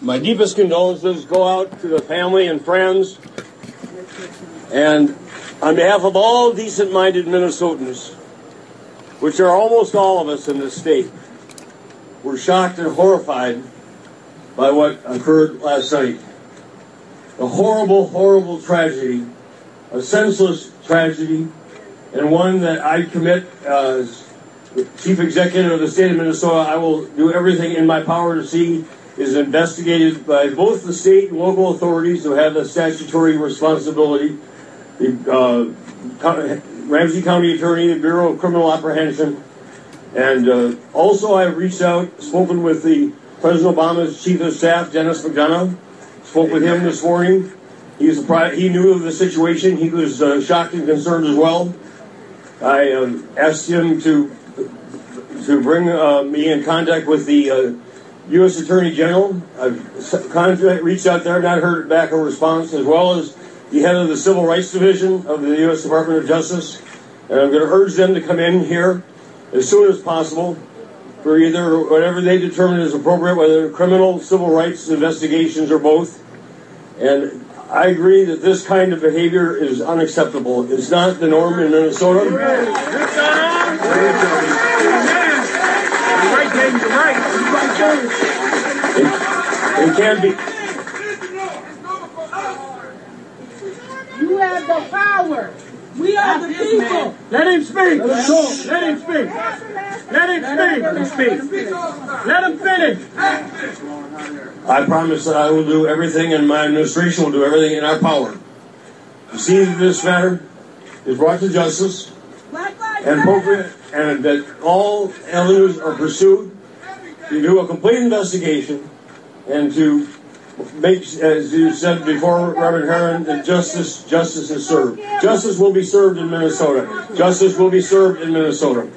My deepest condolences go out to the family and friends, and on behalf of all decent-minded Minnesotans, which are almost all of us in this state, we're shocked and horrified by what occurred last night. A horrible, horrible tragedy, a senseless tragedy, and one that I commit as Chief Executive of the state of Minnesota, I will do everything in my power to see is investigated by both the state and local authorities who have the statutory responsibility, the Ramsey County Attorney, the Bureau of Criminal Apprehension, and also I've reached out, spoken with the President Obama's Chief of Staff, Dennis McDonough, spoke with him this morning. He knew of the situation. He was shocked and concerned as well. I asked him to bring me in contact with the U.S. Attorney General. I've reached out there, not heard back a response, as well as the head of the Civil Rights Division of the U.S. Department of Justice. And I'm going to urge them to come in here as soon as possible for either whatever they determine is appropriate, whether criminal, civil rights investigations, or both. And I agree that this kind of behavior is unacceptable. It's not the norm in Minnesota. It can be. You have the power. We are the people. Let him speak. Let him speak. Let him speak. Let him finish. I promise that I will do everything, and my administration will do everything in our power to see that this matter is brought to justice and appropriate, and that all avenues are pursued to do a complete investigation and to make, as you said before, Reverend Herron, that justice is served. Justice will be served in Minnesota. Justice will be served in Minnesota.